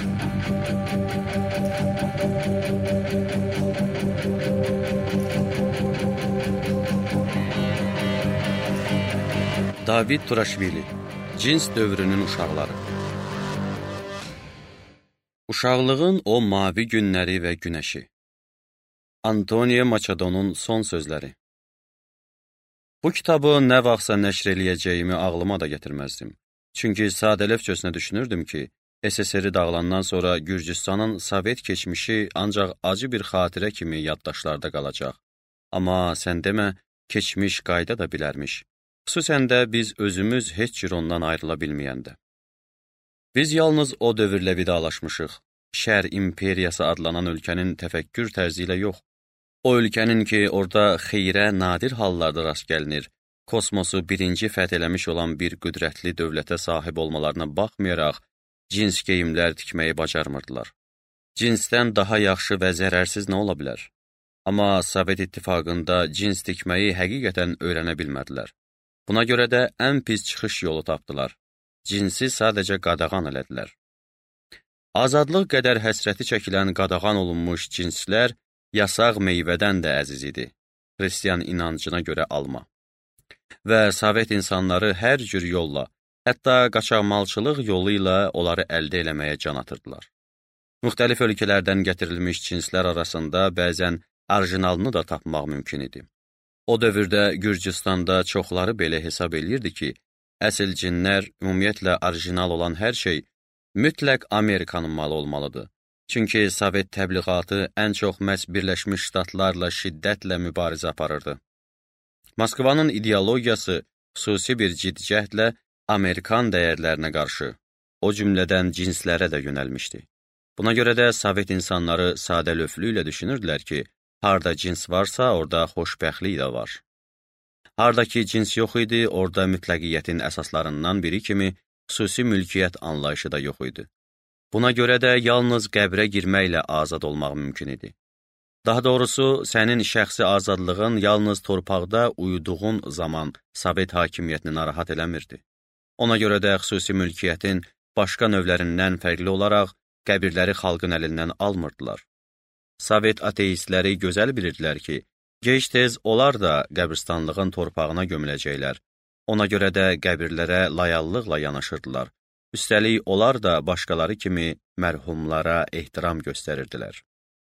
David Turaşvili, Cins dövrünün uşaqları. Uşaqlığın o mavi günləri və günəşi. Antonio Machadonun son sözləri. Bu kitabı nə vaxtsa nəşr eləyəcəyimi ağlıma da gətirməzdim. Çünki sadəlövhcəsinə düşünürdüm ki, SSR-i dağılandan sonra Gürcüstanın Sovet keçmişi ancaq acı bir xatirə kimi yaddaşlarda qalacaq. Amma sən demə, keçmiş qayda da bilərmiş. Xüsusən də biz özümüz heç cür ondan ayrıla bilməyəndə. Biz yalnız o dövrlə vidalaşmışıq. Şər imperiyası adlanan ölkənin təfəkkür tərzi ilə yox. O ölkənin ki, orada xeyrə nadir hallarda rast gəlinir, kosmosu birinci fəth eləmiş olan bir qüdrətli dövlətə sahib olmalarına baxmayaraq, cins geyimlər tikməyi bacarmırdılar. Cinsdən daha yaxşı və zərərsiz nə ola bilər? Amma Sovet İttifaqında cins tikməyi həqiqətən öyrənə bilmədilər. Buna görə də ən pis çıxış yolu tapdılar. Cinsi sadəcə qadağan elədilər. Azadlıq qədər həsrəti çəkilən qadağan olunmuş cinslər yasaq meyvədən də əziz idi. Xristiyan inancına görə alma. Və Sovet insanları hər cür yolla, hətta qaçaqmalçılıq yolu ilə onları əldə eləməyə can atırdılar. Müxtəlif ölkələrdən gətirilmiş cinslər arasında bəzən orijinalını da tapmaq mümkün idi. O dövrdə Gürcüstanda çoxları belə hesab eləyirdi ki, əsl cinlər, ümumiyyətlə orijinal olan hər şey mütləq Amerikanın malı olmalıdır. Çünki Sovet təbliğatı ən çox məhz Birləşmiş Ştatlarla şiddətlə mübarizə aparırdı. Moskvanın ideologiyası xüsusi bir cidd-cəhdlə Amerikan dəyərlərinə qarşı, o cümlədən cinslərə də yönəlmişdi. Buna görə də Sovet insanları sadəlövhlüklə düşünürdülər ki, harda cins varsa, orada xoşbəxtlik də var. Harda ki, cins yox idi, orada mütləqiyyətin əsaslarından biri kimi xüsusi mülkiyyət anlayışı da yox idi. Buna görə də yalnız qəbrə girməklə azad olmaq mümkün idi. Daha doğrusu, sənin şəxsi azadlığın yalnız torpaqda uyuduğun zaman Sovet hakimiyyətini narahat eləmirdi. Ona görə də xüsusi mülkiyyətin başqa növlərindən fərqli olaraq qəbirləri xalqın əlindən almırdılar. Sovet ateistləri gözəl bilirdilər ki, gec-tez onlar da qəbristanlığın torpağına gömüləcəklər. Ona görə də qəbirlərə layallıqla yanaşırdılar. Üstəlik, onlar da başqaları kimi mərhumlara ehtiram göstərirdilər.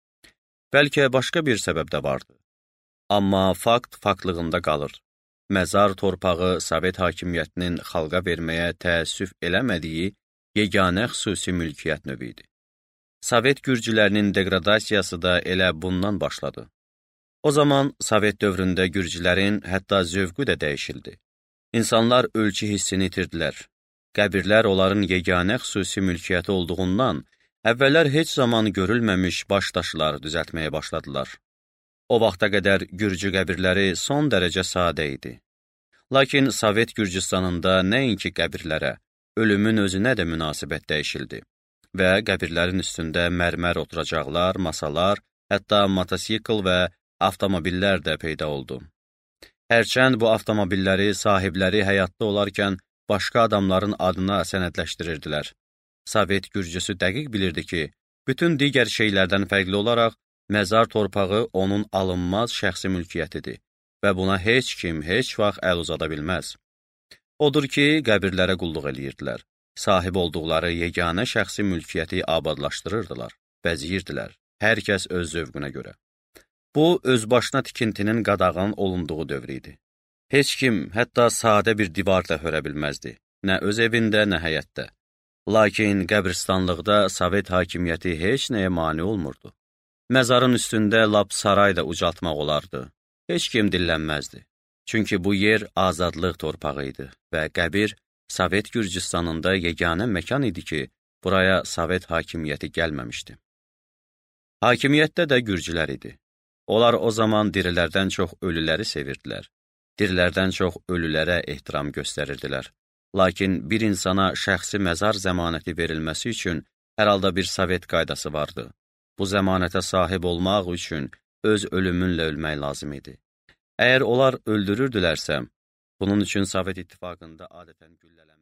Bəlkə başqa bir səbəb də vardı. Amma fakt faktlığında qalır. Məzar torpağı Sovet hakimiyyətinin xalqa verməyə təəssüf eləmədiyi yeganə xüsusi mülkiyyət növü idi. Sovet gürcülərinin degradasiyası da elə bundan başladı. O zaman Sovet dövründə gürcülərin hətta zövqü də dəyişildi. İnsanlar ölçü hissini itirdilər. Qəbirlər onların yeganə xüsusi mülkiyyəti olduğundan, əvvəllər heç zaman görülməmiş baş daşlar düzəltməyə başladılar. O vaxta qədər gürcü qəbirləri son dərəcə sadə idi. Lakin Sovet Gürcüstanında nəinki qəbirlərə, ölümün özünə də münasibət dəyişildi və qəbirlərin üstündə mərmər oturacaqlar, masalar, hətta motosikl və avtomobillər də peyda oldu. Hərçənd bu avtomobilləri sahibləri həyatda olarkən başqa adamların adına sənədləşdirirdilər. Sovet gürcüsü dəqiq bilirdi ki, bütün digər şeylərdən fərqli olaraq məzar torpağı onun alınmaz şəxsi mülkiyyətidir və buna heç kim heç vaxt əl uzada bilməz. Odur ki, qəbirlərə qulluq eləyirdilər. Sahib olduqları yeganə şəxsi mülkiyyəti abadlaşdırırdılar, bəziyirdilər, hər kəs öz zövqünə görə. Bu, özbaşına tikintinin qadağan olunduğu dövr idi. Heç kim, hətta sadə bir divar da hörə bilməzdi, nə öz evində, nə həyətdə. Lakin qəbristanlıqda Sovet hakimiyyəti heç nəyə mane olmurdu. Məzarın üstündə lap saray da ucaltmaq olardı. Heç kim dillənməzdi. Çünki bu yer azadlıq torpağı idi və qəbir Sovet Gürcüstanında yeganə məkan idi ki, buraya Sovet hakimiyyəti gəlməmişdi. Hakimiyyətdə də gürcülər idi. Onlar o zaman dirilərdən çox ölüləri sevirdilər. Dirilərdən çox ölülərə ehtiram göstərirdilər. Lakin bir insana şəxsi məzar zəmanəti verilməsi üçün hər halda bir Sovet qaydası vardı. Bu zəmanətə sahib olmaq üçün öz ölümünlə ölmək lazım idi. Əgər onlar öldürürdülərsə, bunun üçün Sovet İttifaqında adətən güllələnirdi.